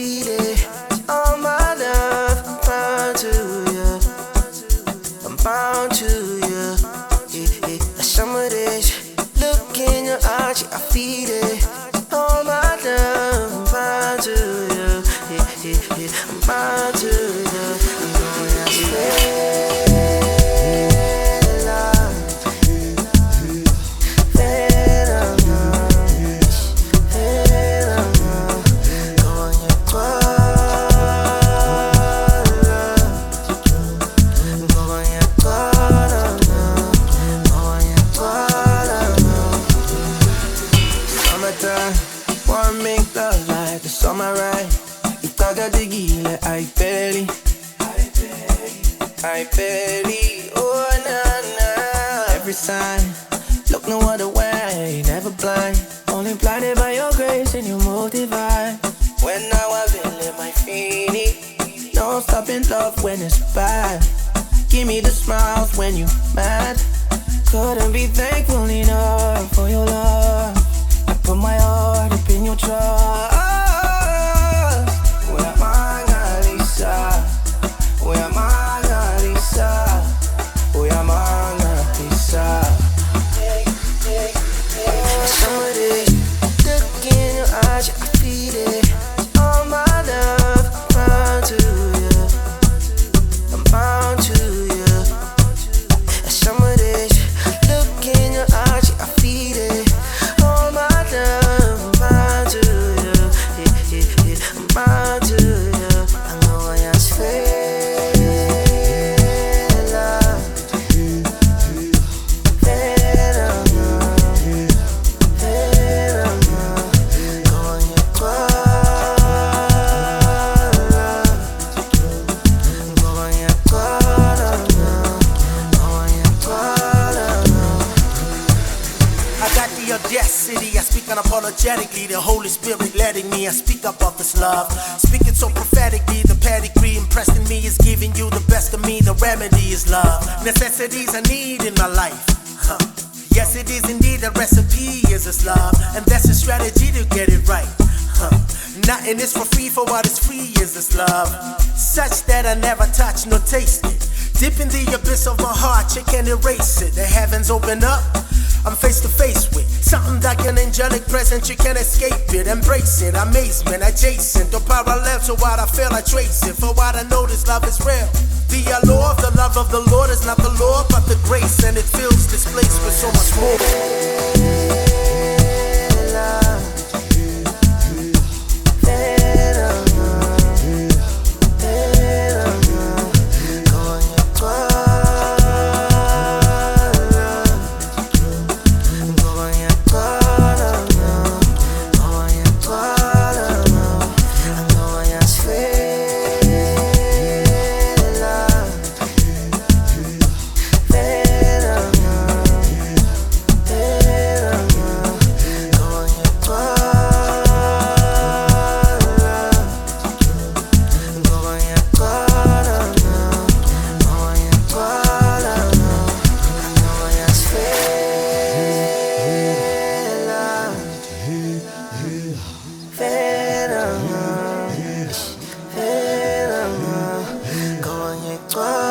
feed it. All my love, I'm bound to you. I'm bound to you. Yeah, yeah. Some of this, look in your eyes, yeah, I feed it. All my love, I'm bound to you. Yeah, yeah, yeah. I'm bound to you. You know I swear. Wanna make love like the summer right. Itaga de gile, ay peli, oh na na. Every sign, look no other way, never blind. Only blinded by your grace and your move divine. When now I feel my feeling, no stopping love when it's bad. Give me the smiles when you mad. Couldn't be thankful enough for your love. Put my heart up in your trust. Where Mona Lisa? Where Mona Lisa? Where Mona Lisa? Somebody look in your eyes, I feed it. All my love, I'm bound to you. I'm bound to you. Somebody look in your eyes, I feed it. Audacity, I speak unapologetically. The Holy Spirit letting me, I speak up of His love. Speaking so prophetically, the pedigree impressed in me is giving you the best of me. The remedy is love. Necessities I need in my life. Yes, it is indeed. The recipe is His love, and that's a strategy to get it right. Nothing is for free, for what is free is His love. Such that I never touch nor taste it. Dip in the abyss of my heart, you can't erase it. The heavens open up, I'm face to face with something like an angelic presence, you can't escape it. Embrace it, amazement, adjacent, or parallel to what I feel, I trace it. For what I know, this love is real. The allure of the love of the Lord is not the Lord, but the grace, and it fills this place with so much more. Go on your